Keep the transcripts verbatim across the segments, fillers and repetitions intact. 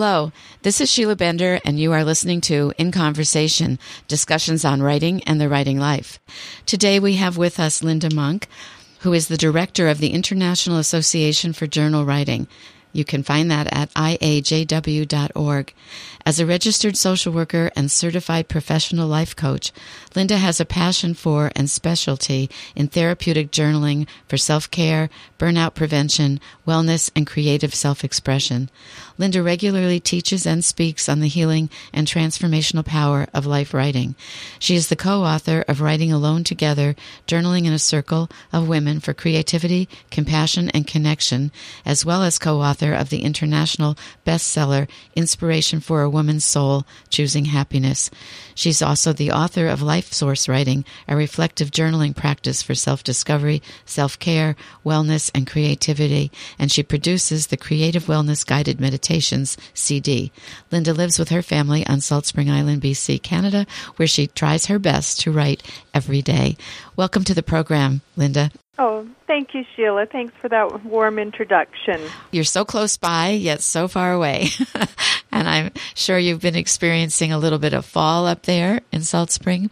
Hello, this is Sheila Bender, and you are listening to In Conversation, discussions on writing and the writing life. Today we have with us Linda Monk, who is the director of the International Association for Journal Writing. You can find that at I A J W dot org. As a registered social worker and certified professional life coach, Linda has a passion for and specialty in therapeutic journaling for self-care, burnout prevention, wellness, and creative self-expression. Linda regularly teaches and speaks on the healing and transformational power of life writing. She is the co-author of Writing Alone Together, Journaling in a Circle of Women for Creativity, Compassion, and Connection, as well as co-author of the international bestseller, Inspiration for a Woman's Soul, Choosing Happiness. She's also the author of Life Source Writing, a reflective journaling practice for self-discovery, self-care, wellness, and creativity, and she produces the Creative Wellness Guided Meditations C D. Linda lives with her family on Salt Spring Island, B C, Canada, where she tries her best to write every day. Welcome to the program, Linda. Oh, thank you, Sheila. Thanks for that warm introduction. You're so close by, yet so far away. And I'm sure you've been experiencing a little bit of fall up there in Salt Spring.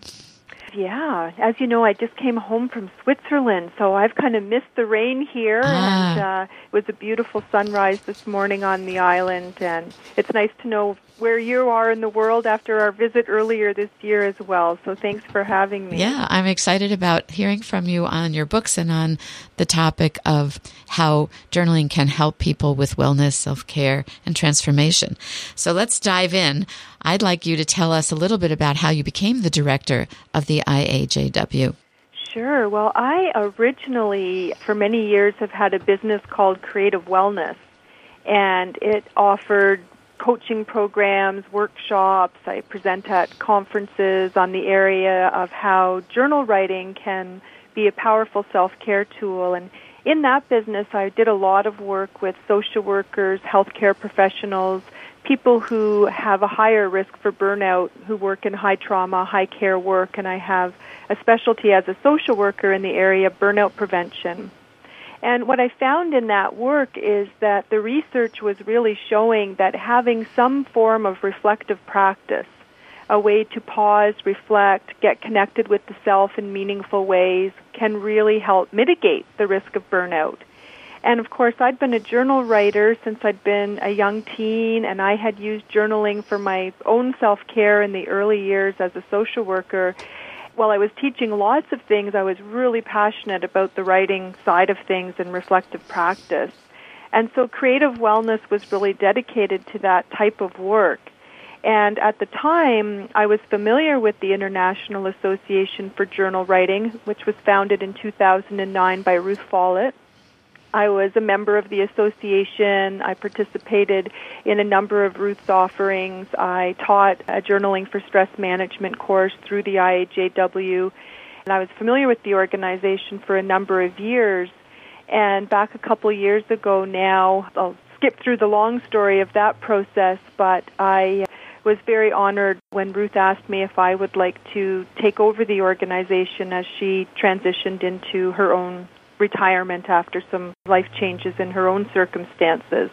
Yeah. As you know, I just came home from Switzerland, so I've kind of missed the rain here. Ah. And uh, it was a beautiful sunrise this morning on the island, and it's nice to know where you are in the world after our visit earlier this year as well. So thanks for having me. Yeah, I'm excited about hearing from you on your books and on the topic of how journaling can help people with wellness, self-care, and transformation. So let's dive in. I'd like you to tell us a little bit about how you became the director of the I A J W. Sure. Well, I originally, for many years, have had a business called Creative Wellness, and it offered coaching programs, workshops. I present at conferences on the area of how journal writing can be a powerful self-care tool. And in that business, I did a lot of work with social workers, healthcare professionals, people who have a higher risk for burnout, who work in high trauma, high care work, and I have a specialty as a social worker in the area of burnout prevention. And what I found in that work is that the research was really showing that having some form of reflective practice, a way to pause, reflect, get connected with the self in meaningful ways, can really help mitigate the risk of burnout. And of course, I'd been a journal writer since I'd been a young teen, and I had used journaling for my own self-care in the early years as a social worker. While I was teaching lots of things, I was really passionate about the writing side of things and reflective practice. And so Creative Wellness was really dedicated to that type of work. And at the time, I was familiar with the International Association for Journal Writing, which was founded in two thousand nine by Ruth Follett. I was a member of the association. I participated in a number of Ruth's offerings. I taught a journaling for stress management course through the I A J W, and I was familiar with the organization for a number of years. And back a couple years ago now, I'll skip through the long story of that process, but I was very honored when Ruth asked me if I would like to take over the organization as she transitioned into her own retirement after some life changes in her own circumstances.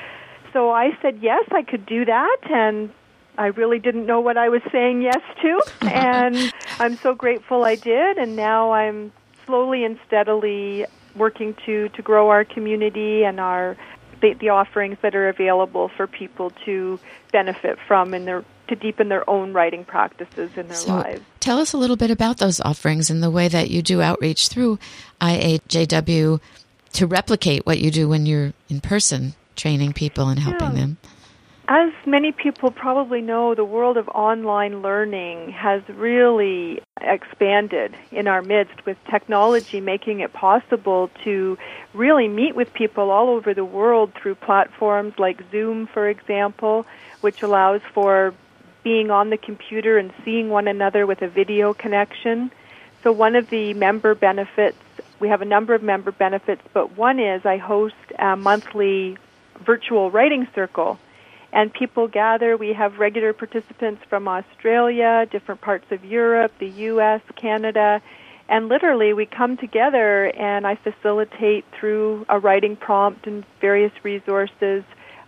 So I said, yes, I could do that, and I really didn't know what I was saying yes to, and I'm so grateful I did, and now I'm slowly and steadily working to, to grow our community and our the, the offerings that are available for people to benefit from in their to deepen their own writing practices in their so lives. Tell us a little bit about those offerings and the way that you do outreach through I A J W to replicate what you do when you're in person, training people and helping Yeah. them. As many people probably know, the world of online learning has really expanded in our midst, with technology making it possible to really meet with people all over the world through platforms like Zoom, for example, which allows for being on the computer and seeing one another with a video connection. So one of the member benefits, we have a number of member benefits, but one is I host a monthly virtual writing circle. And people gather. We have regular participants from Australia, different parts of Europe, the U S, Canada, and literally we come together and I facilitate through a writing prompt and various resources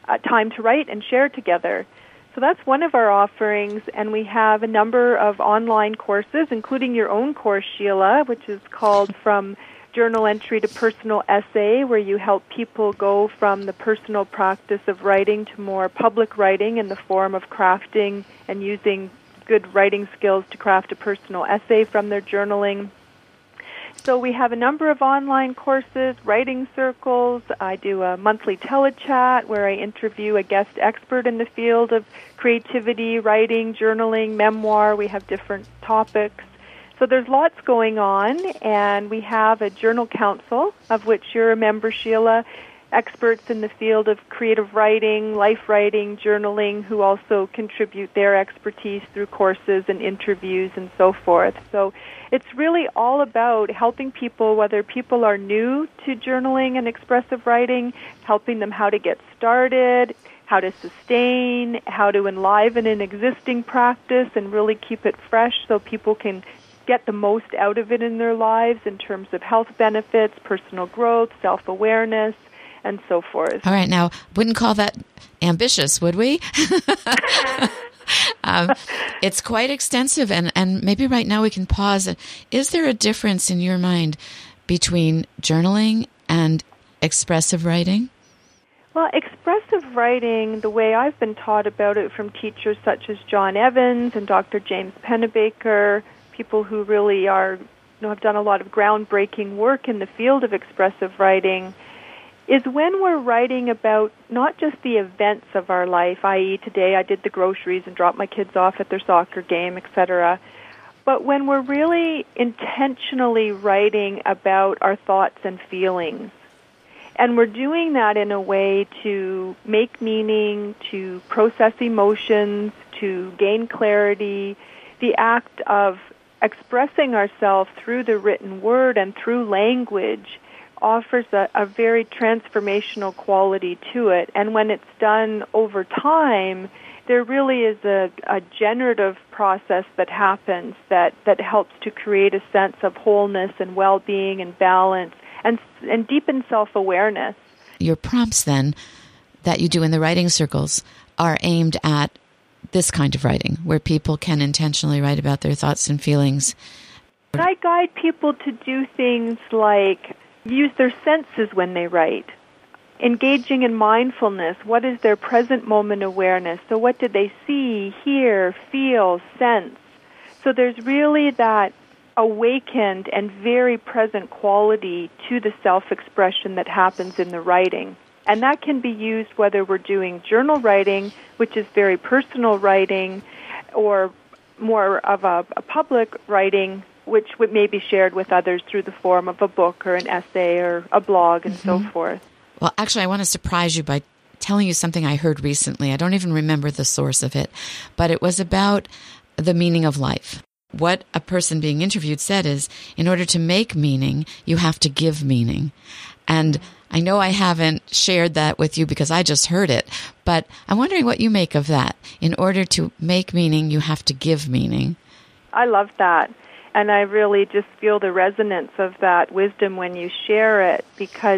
uh, time to write and share together. So that's one of our offerings, and we have a number of online courses, including your own course, Sheila, which is called From Journal Entry to Personal Essay, where you help people go from the personal practice of writing to more public writing in the form of crafting and using good writing skills to craft a personal essay from their journaling. So we have a number of online courses, writing circles. I do a monthly telechat where I interview a guest expert in the field of creativity, writing, journaling, memoir. We have different topics. So there's lots going on, and we have a journal council, of which you're a member, Sheila, experts in the field of creative writing, life writing, journaling, who also contribute their expertise through courses and interviews and so forth. So it's really all about helping people, whether people are new to journaling and expressive writing, helping them how to get started, how to sustain, how to enliven an existing practice and really keep it fresh so people can get the most out of it in their lives in terms of health benefits, personal growth, self-awareness, and so forth. All right. Now, wouldn't call that ambitious, would we? um, it's quite extensive, and, and maybe right now we can pause. Is there a difference in your mind between journaling and expressive writing? Well, expressive writing, the way I've been taught about it from teachers such as John Evans and Doctor James Pennebaker, people who really are, you know, have done a lot of groundbreaking work in the field of expressive writing, is when we're writing about not just the events of our life, that is today I did the groceries and dropped my kids off at their soccer game, et cetera, but when we're really intentionally writing about our thoughts and feelings. And we're doing that in a way to make meaning, to process emotions, to gain clarity. The act of expressing ourselves through the written word and through language offers a, a very transformational quality to it. And when it's done over time, there really is a, a generative process that happens that, that helps to create a sense of wholeness and well-being and balance and, and deepen self-awareness. Your prompts, then, that you do in the writing circles are aimed at this kind of writing, where people can intentionally write about their thoughts and feelings. I guide people to do things like use their senses when they write, engaging in mindfulness. What is their present moment awareness? So what did they see, hear, feel, sense? So there's really that awakened and very present quality to the self-expression that happens in the writing. And that can be used whether we're doing journal writing, which is very personal writing, or more of a, a public writing, which may be shared with others through the form of a book or an essay or a blog and mm-hmm. so forth. Well, actually, I want to surprise you by telling you something I heard recently. I don't even remember the source of it, but it was about the meaning of life. What a person being interviewed said is, in order to make meaning, you have to give meaning. And I know I haven't shared that with you because I just heard it, but I'm wondering what you make of that. In order to make meaning, you have to give meaning. I love that. And I really just feel the resonance of that wisdom when you share it, because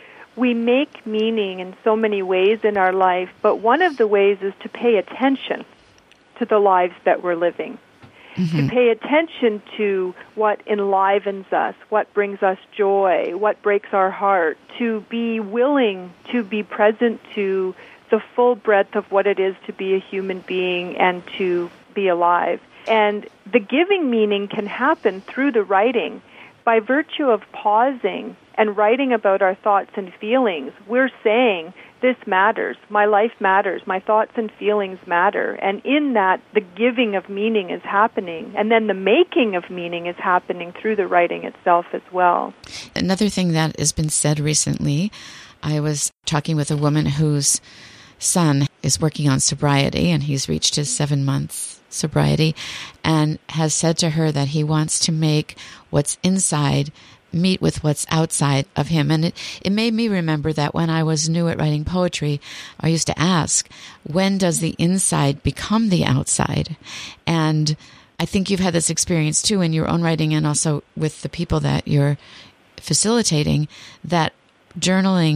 we make meaning in so many ways in our life, but one of the ways is to pay attention to the lives that we're living. Mm-hmm. To pay attention to what enlivens us, what brings us joy, what breaks our heart, to be willing to be present to the full breadth of what it is to be a human being and to be alive. And the giving meaning can happen through the writing. By virtue of pausing and writing about our thoughts and feelings, we're saying, this matters, my life matters, my thoughts and feelings matter. And in that, the giving of meaning is happening. And then the making of meaning is happening through the writing itself as well. Another thing that has been said recently, I was talking with a woman whose son is working on sobriety, and he's reached his seven months sobriety, and has said to her that he wants to make what's inside meet with what's outside of him. And it, it made me remember that when I was new at writing poetry, I used to ask, when does the inside become the outside? And I think you've had this experience too in your own writing and also with the people that you're facilitating, that journaling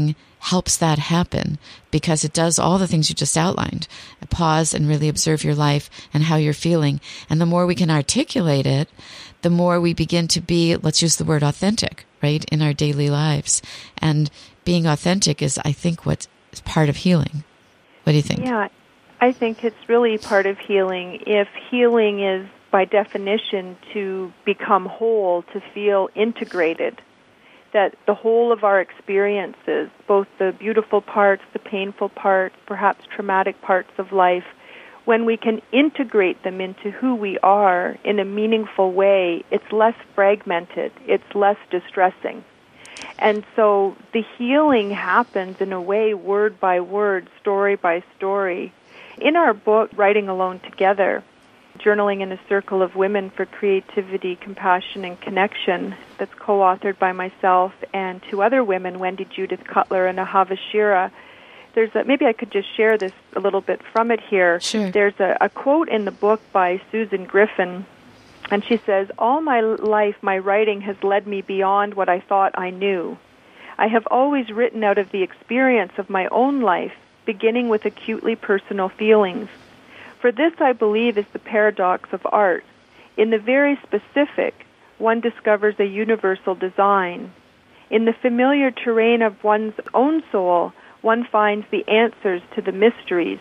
helps that happen, because it does all the things you just outlined. Pause and really observe your life and how you're feeling. And the more we can articulate it, the more we begin to be, let's use the word authentic, right, in our daily lives. And being authentic is, I think, what's part of healing. What do you think? Yeah, I think it's really part of healing. If healing is, by definition, to become whole, to feel integrated, that the whole of our experiences, both the beautiful parts, the painful parts, perhaps traumatic parts of life, when we can integrate them into who we are in a meaningful way, it's less fragmented, it's less distressing. And so the healing happens in a way, word by word, story by story. In our book, Writing Alone Together, Journaling in a Circle of Women for Creativity, Compassion, and Connection, that's co-authored by myself and two other women, Wendy Judith Cutler and Ahava Shira. There's a, maybe I could just share this a little bit from it here. Sure. There's a, a quote in the book by Susan Griffin, and she says, "All my life, my writing has led me beyond what I thought I knew. I have always written out of the experience of my own life, beginning with acutely personal feelings. For this, I believe, is the paradox of art. In the very specific, one discovers a universal design. In the familiar terrain of one's own soul, one finds the answers to the mysteries."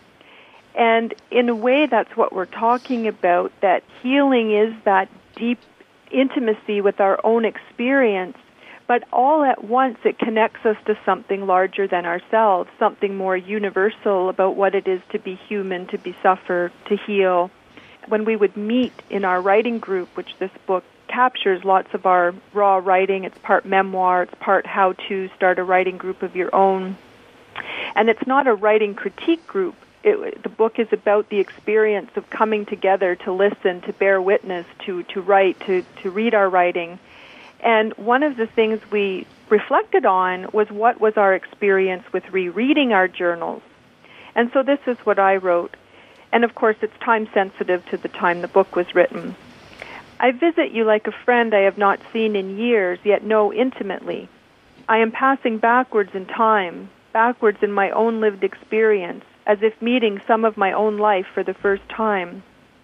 And in a way, that's what we're talking about, that healing is that deep intimacy with our own experience, but all at once it connects us to something larger than ourselves, something more universal about what it is to be human, to be suffer, to heal. When we would meet in our writing group, which this book captures lots of our raw writing, it's part memoir, it's part how to start a writing group of your own. And it's not a writing critique group. It, the book is about the experience of coming together to listen, to bear witness, to, to write, to, to read our writing. And one of the things we reflected on was what was our experience with rereading our journals. And so this is what I wrote. And of course, it's time sensitive to the time the book was written. "I visit you like a friend I have not seen in years, yet know intimately. I am passing backwards in time, backwards in my own lived experience, as if meeting some of my own life for the first time.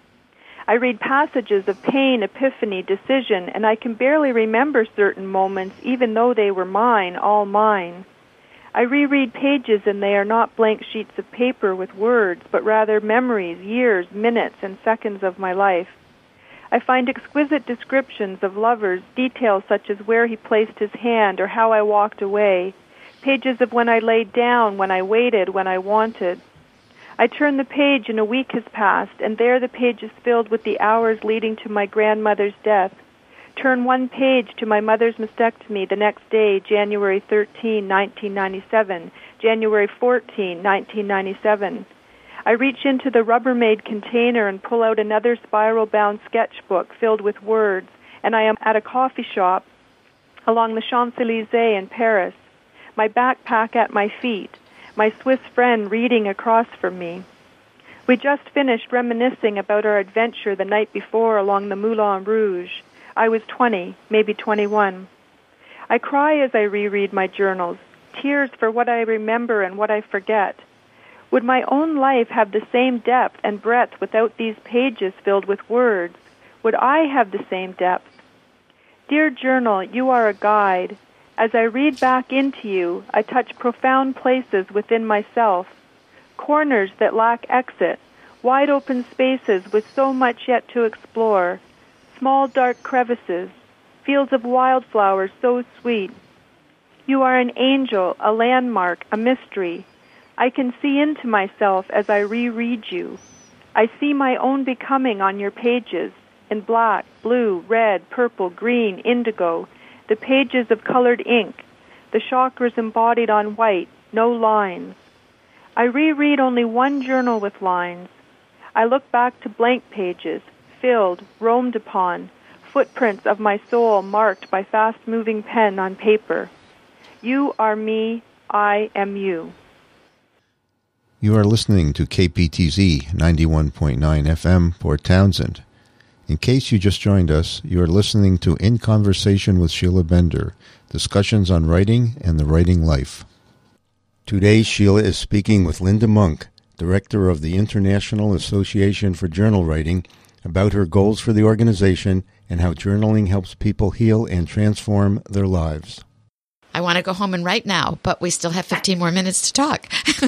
I read passages of pain, epiphany, decision, and I can barely remember certain moments, even though they were mine, all mine. I reread pages, and they are not blank sheets of paper with words, but rather memories, years, minutes, and seconds of my life. I find exquisite descriptions of lovers, details such as where he placed his hand or how I walked away, pages of when I laid down, when I waited, when I wanted. I turn the page and a week has passed, and there the page is filled with the hours leading to my grandmother's death. Turn one page to my mother's mastectomy the next day, January thirteenth, nineteen ninety-seven, January fourteenth, nineteen ninety-seven. I reach into the Rubbermaid container and pull out another spiral-bound sketchbook filled with words, and I am at a coffee shop along the Champs-Élysées in Paris, my backpack at my feet, my Swiss friend reading across from me. We just finished reminiscing about our adventure the night before along the Moulin Rouge. I was twenty, maybe twenty-one. I cry as I reread my journals, tears for what I remember and what I forget. Would my own life have the same depth and breadth without these pages filled with words? Would I have the same depth? Dear journal, you are a guide. As I read back into you, I touch profound places within myself, corners that lack exit, wide open spaces with so much yet to explore, small dark crevices, fields of wildflowers so sweet. You are an angel, a landmark, a mystery. I can see into myself as I reread you. I see my own becoming on your pages, in black, blue, red, purple, green, indigo, the pages of colored ink, the chakras embodied on white, no lines. I reread only one journal with lines. I look back to blank pages, filled, roamed upon, footprints of my soul marked by fast-moving pen on paper. You are me, I am you. You are listening to K P T Z ninety-one point nine F M, Port Townsend. In case you just joined us, you are listening to In Conversation with Sheila Bender, discussions on writing and the writing life. Today, Sheila is speaking with Linda Monk, Director of the International Association for Journal Writing, about her goals for the organization and how journaling helps people heal and transform their lives. I want to go home and write now, but we still have fifteen more minutes to talk.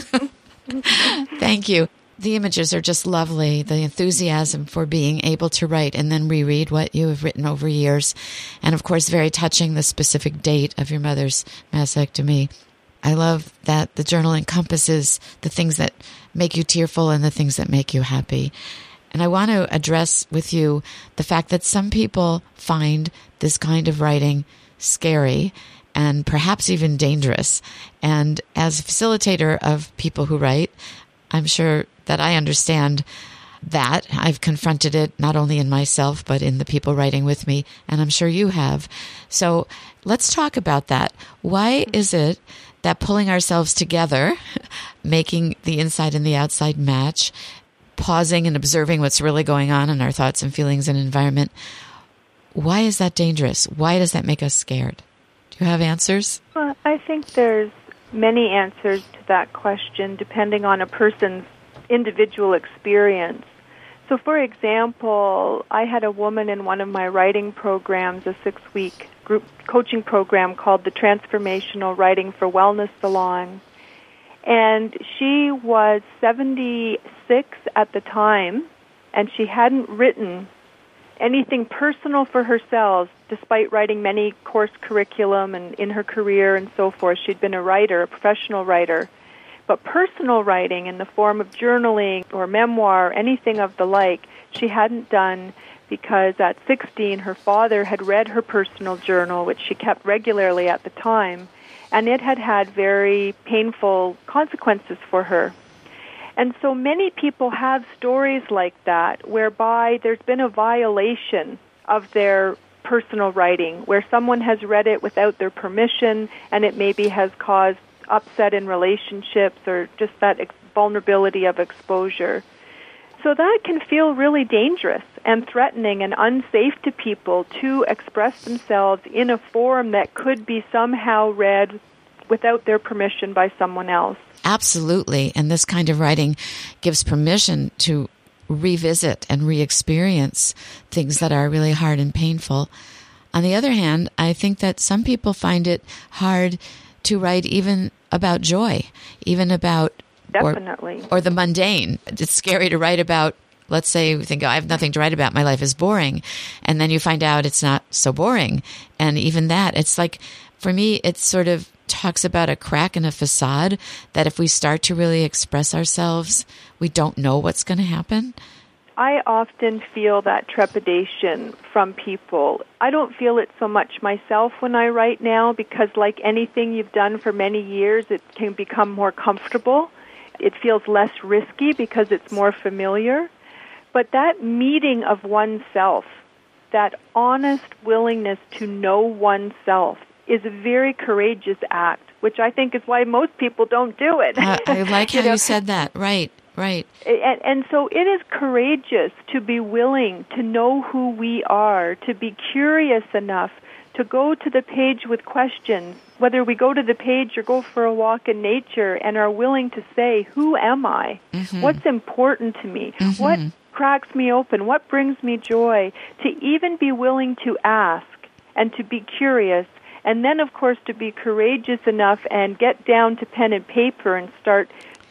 Thank you. The images are just lovely, the enthusiasm for being able to write and then reread what you have written over years. And, of course, very touching, the specific date of your mother's mastectomy. I love that the journal encompasses the things that make you tearful and the things that make you happy. And I want to address with you the fact that some people find this kind of writing scary and perhaps even dangerous. And as a facilitator of people who write, I'm sure that I understand that. I've confronted it not only in myself, but in the people writing with me, and I'm sure you have. So let's talk about that. Why is it that pulling ourselves together, making the inside and the outside match, pausing and observing what's really going on in our thoughts and feelings and environment, why is that dangerous? Why does that make us scared? Do you have answers? Well, I think there's many answers to that question depending on a person's individual experience. So, for example, I had a woman in one of my writing programs, a six-week group coaching program called the Transformational Writing for Wellness Salon. And she was seventy-six at the time, and she hadn't written anything personal for herself, despite writing many course curriculum and in her career and so forth. She'd been a writer, a professional writer. But personal writing in the form of journaling or memoir, anything of the like, she hadn't done because at sixteen her father had read her personal journal, which she kept regularly at the time, and it had had very painful consequences for her. And so many people have stories like that whereby there's been a violation of their personal writing, where someone has read it without their permission and it maybe has caused upset in relationships or just that ex- vulnerability of exposure. So that can feel really dangerous and threatening and unsafe to people to express themselves in a form that could be somehow read without their permission by someone else. Absolutely. And this kind of writing gives permission to revisit and re-experience things that are really hard and painful. On the other hand, I think that some people find it hard to write even about joy, even about Definitely. Or, or the mundane. It's scary to write about, let's say you think, oh, I have nothing to write about, my life is boring. And then you find out it's not so boring. And even that, it's like, for me, it sort of talks about a crack in a facade that if we start to really express ourselves, we don't know what's going to happen. I often feel that trepidation from people. I don't feel it so much myself when I write now because like anything you've done for many years, it can become more comfortable. It feels less risky because it's more familiar. But that meeting of oneself, that honest willingness to know oneself, is a very courageous act, which I think is why most people don't do it. uh, I like how you know? you said that. Right, right. And, and so it is courageous to be willing to know who we are, to be curious enough to go to the page with questions, whether we go to the page or go for a walk in nature and are willing to say, who am I? Mm-hmm. What's important to me? Mm-hmm. What cracks me open? What brings me joy? To even be willing to ask and to be curious. And then, of course, to be courageous enough and get down to pen and paper and start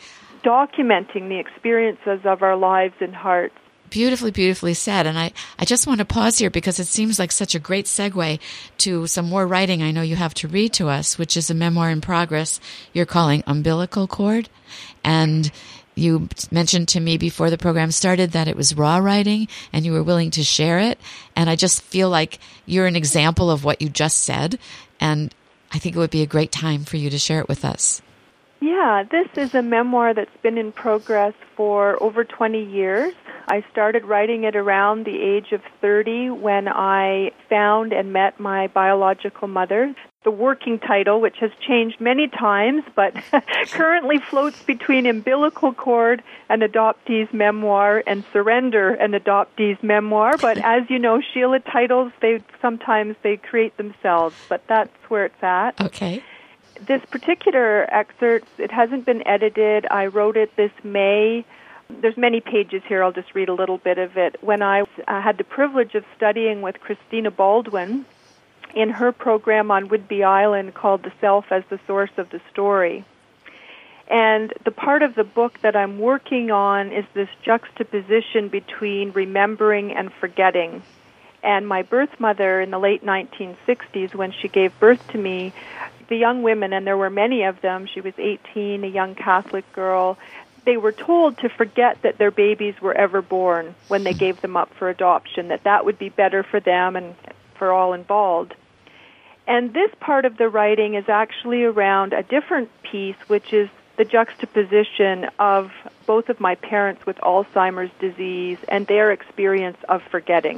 documenting the experiences of our lives and hearts. Beautifully, beautifully said. And I, I just want to pause here because it seems like such a great segue to some more writing I know you have to read to us, which is a memoir in progress you're calling Umbilical Cord. And you mentioned to me before the program started that it was raw writing and you were willing to share it. And I just feel like you're an example of what you just said. And I think it would be a great time for you to share it with us. Yeah, this is a memoir that's been in progress for over twenty years. I started writing it around the age of thirty when I found and met my biological mother. The working title, which has changed many times, but currently floats between Umbilical Cord, an adoptee's memoir, and Surrender, an adoptee's memoir. But as you know, Sheila, titles, they sometimes they create themselves, but that's where it's at. Okay. this particular excerpt, it hasn't been edited. I wrote it this May. There's many pages here. I'll just read a little bit of it. When I uh, had the privilege of studying with Christina Baldwin in her program on Whidbey Island called The Self as the Source of the Story. And the part of the book that I'm working on is this juxtaposition between remembering and forgetting. And my birth mother in the late nineteen sixties, when she gave birth to me, the young women, and there were many of them, she was eighteen, a young Catholic girl, they were told to forget that their babies were ever born when they gave them up for adoption, that that would be better for them and for all involved. And this part of the writing is actually around a different piece, which is the juxtaposition of both of my parents with Alzheimer's disease and their experience of forgetting.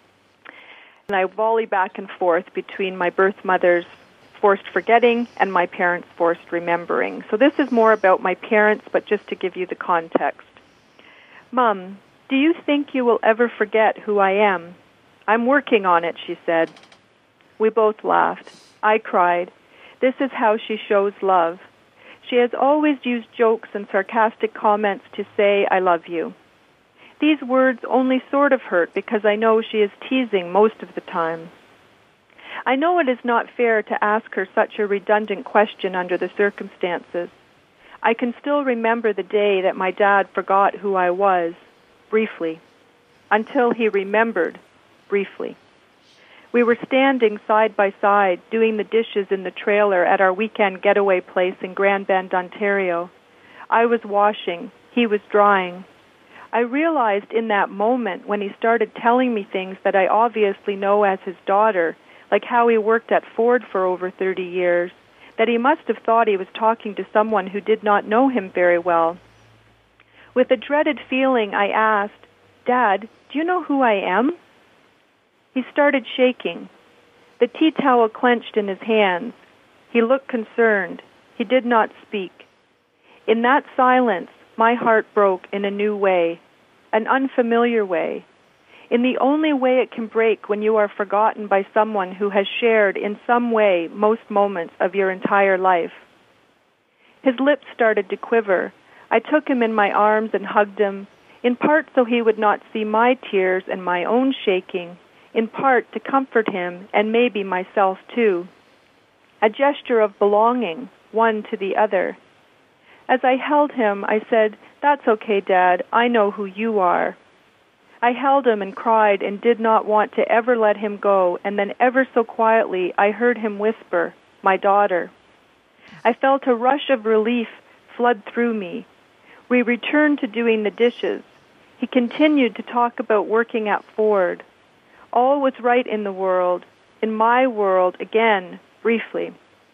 And I volley back and forth between my birth mother's forced forgetting and my parents' forced remembering. So this is more about my parents, but just to give you the context. Mom, do you think you will ever forget who I am? I'm working on it, she said. We both laughed. I cried. This is how she shows love. She has always used jokes and sarcastic comments to say, I love you. These words only sort of hurt because I know she is teasing most of the time. I know it is not fair to ask her such a redundant question under the circumstances. I can still remember the day that my dad forgot who I was, briefly, until he remembered, briefly. We were standing side by side doing the dishes in the trailer at our weekend getaway place in Grand Bend, Ontario. I was washing. He was drying. I realized in that moment when he started telling me things that I obviously know as his daughter, like how he worked at Ford for over thirty years, that he must have thought he was talking to someone who did not know him very well. With a dreaded feeling, I asked, Dad, do you know who I am? He started shaking. The tea towel clenched in his hands. He looked concerned. He did not speak. In that silence, my heart broke in a new way, an unfamiliar way, in the only way it can break when you are forgotten by someone who has shared in some way most moments of your entire life. His lips started to quiver. I took him in my arms and hugged him, in part so he would not see my tears and my own shaking, in part to comfort him and maybe myself too. A gesture of belonging, one to the other. As I held him, I said, That's okay, Dad. I know who you are. I held him and cried and did not want to ever let him go, and then ever so quietly I heard him whisper, My daughter. I felt a rush of relief flood through me. We returned to doing the dishes. He continued to talk about working at Ford. All was right in the world, in my world, again, briefly,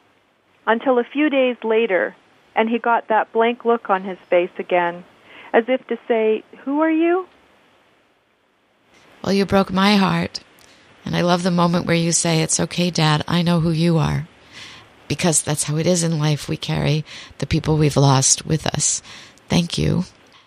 until a few days later, and he got that blank look on his face again, as if to say, Who are you? Well, you broke my heart, and I love the moment where you say, It's okay, Dad, I know who you are, because that's how it is in life. We carry the people we've lost with us. Thank you.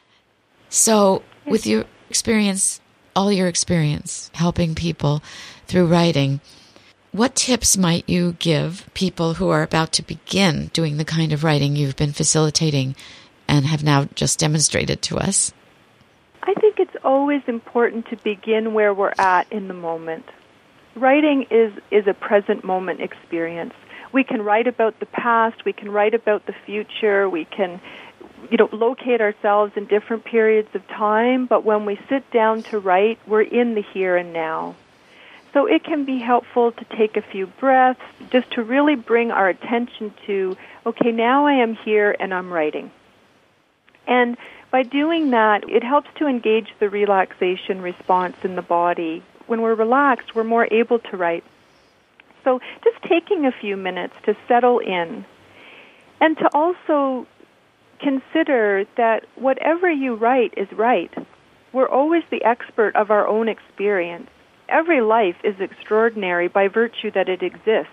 So, with your experience, all your experience helping people through writing, what tips might you give people who are about to begin doing the kind of writing you've been facilitating and have now just demonstrated to us? I think it's always important to begin where we're at in the moment. Writing is, is a present moment experience. We can write about the past, we can write about the future, we can you know, locate ourselves in different periods of time, but when we sit down to write, we're in the here and now. So it can be helpful to take a few breaths, just to really bring our attention to, okay, now I am here and I'm writing. And by doing that, it helps to engage the relaxation response in the body. When we're relaxed, we're more able to write. So just taking a few minutes to settle in and to also consider that whatever you write is right. We're always the expert of our own experience. Every life is extraordinary by virtue that it exists.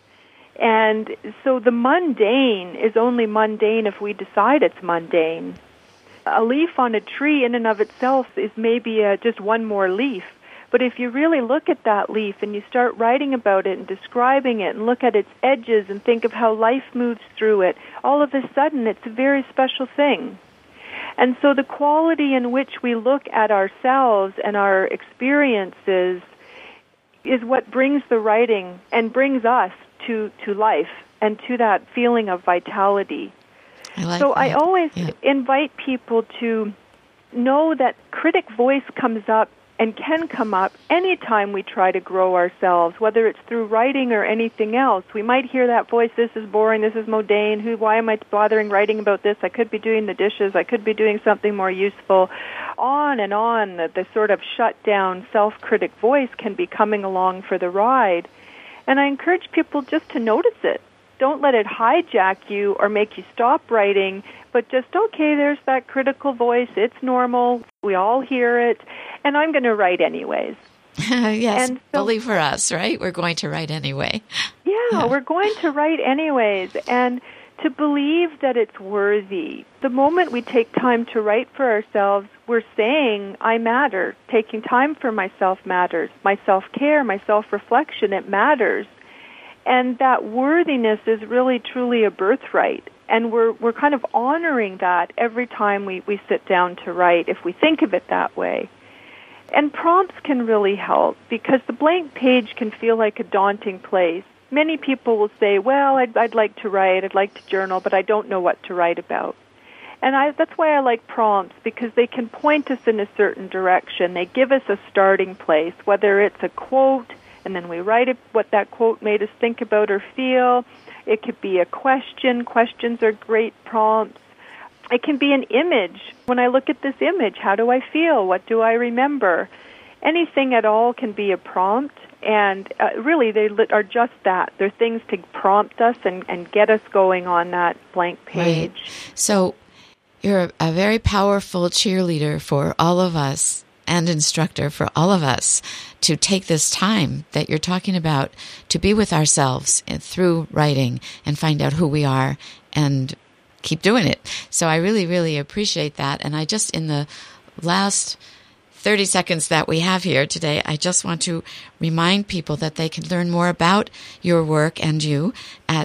And so the mundane is only mundane if we decide it's mundane. A leaf on a tree in and of itself is maybe uh, just one more leaf, But if you really look at that leaf and you start writing about it and describing it and look at its edges and think of how life moves through it, all of a sudden it's a very special thing. And so the quality in which we look at ourselves and our experiences is what brings the writing and brings us to, to life and to that feeling of vitality. I like so that. I always yeah. invite people to know that critic voice comes up and can come up anytime we try to grow ourselves, whether it's through writing or anything else. We might hear that voice, this is boring, this is mundane, who, why am I bothering writing about this? I could be doing the dishes, I could be doing something more useful. On and on, the, the sort of shut-down self-critic voice can be coming along for the ride. And I encourage people just to notice it. Don't let it hijack you or make you stop writing, but just, okay, there's that critical voice. It's normal. We all hear it. And I'm going to write anyways. yes, and so, believe for us, right? We're going to write anyway. Yeah, yeah, we're going to write anyways. And to believe that it's worthy. The moment we take time to write for ourselves, we're saying, I matter. Taking time for myself matters. My self-care, my self-reflection, it matters. And that worthiness is really, truly a birthright. And we're we're kind of honoring that every time we, we sit down to write, if we think of it that way. And prompts can really help, because the blank page can feel like a daunting place. Many people will say, well, I'd, I'd like to write, I'd like to journal, but I don't know what to write about. And I, that's why I like prompts, because they can point us in a certain direction. They give us a starting place, whether it's a quote, and then we write it, what that quote made us think about or feel. It could be a question. Questions are great prompts. It can be an image. When I look at this image, how do I feel? What do I remember? Anything at all can be a prompt, and uh, really they are just that. They're things to prompt us and, and get us going on that blank page. Right. So you're a very powerful cheerleader for all of us, and instructor for all of us, to take this time that you're talking about to be with ourselves through writing and find out who we are and keep doing it. So I really, really appreciate that. And I just, in the last thirty seconds that we have here today, I just want to remind people that they can learn more about your work and you at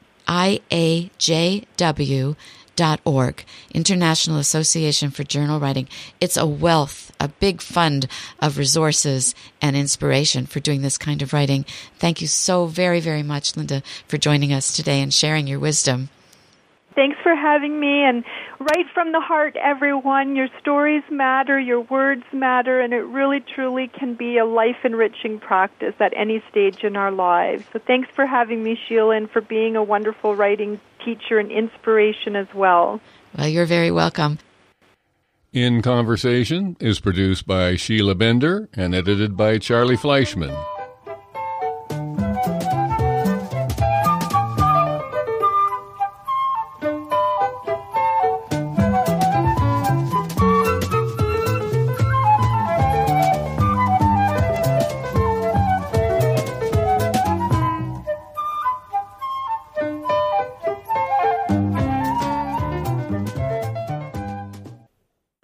I A J W dot org, International Association for Journal Writing. It's a wealth, a big fund of resources and inspiration for doing this kind of writing. Thank you so very, very much, Linda, for joining us today and sharing your wisdom. Thanks for having me, and write from the heart, everyone. Your stories matter, your words matter, and it really, truly can be a life-enriching practice at any stage in our lives. So thanks for having me, Sheila, and for being a wonderful writing teacher and inspiration as well. Well, you're very welcome. In Conversation is produced by Sheila Bender and edited by Charlie Fleischman.